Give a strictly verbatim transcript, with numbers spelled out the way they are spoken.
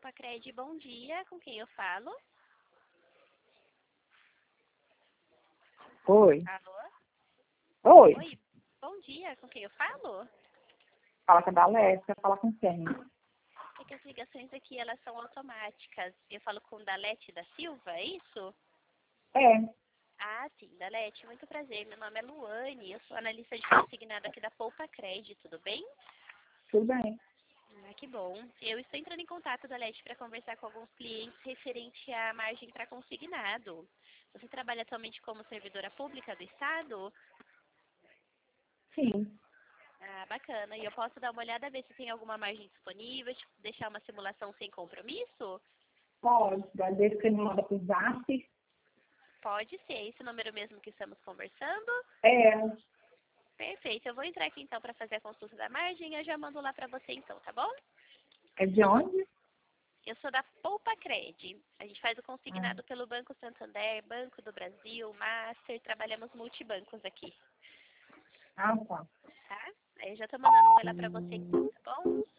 Poupa-Cred, bom dia. Com quem eu falo? Oi. Alô? Oi. Oi, bom dia. Com quem eu falo? Fala com a Dalécia, fala com quem? É que as ligações aqui, elas são automáticas. Eu falo com Dalete da Silva, é isso? É, Ah, sim, Dalete, muito prazer. Meu nome é Luane, eu sou analista de consignado aqui da Poupa-Cred, tudo bem? tudo bem. Ah, que bom. Eu estou entrando em contato, Dalete, para conversar com alguns clientes referente à margem para consignado. Você trabalha atualmente como servidora pública do Estado? Sim, Ah, bacana. E eu posso dar uma olhada, ver se tem alguma margem disponível, tipo, deixar uma simulação sem compromisso? pode. Desde que você me manda pro zap. Pode ser, esse número mesmo que estamos conversando? É, Perfeito. Eu vou entrar aqui então para fazer a consulta da margem e eu já mando lá para você então, tá bom? é de onde? Eu sou da Poupa Cred. A gente faz o Ah, consignado pelo Banco Santander, Banco do Brasil, Master, trabalhamos multibancos aqui, ah, tá. tá? Aí eu já tô mandando um oi lá para você então, tá bom?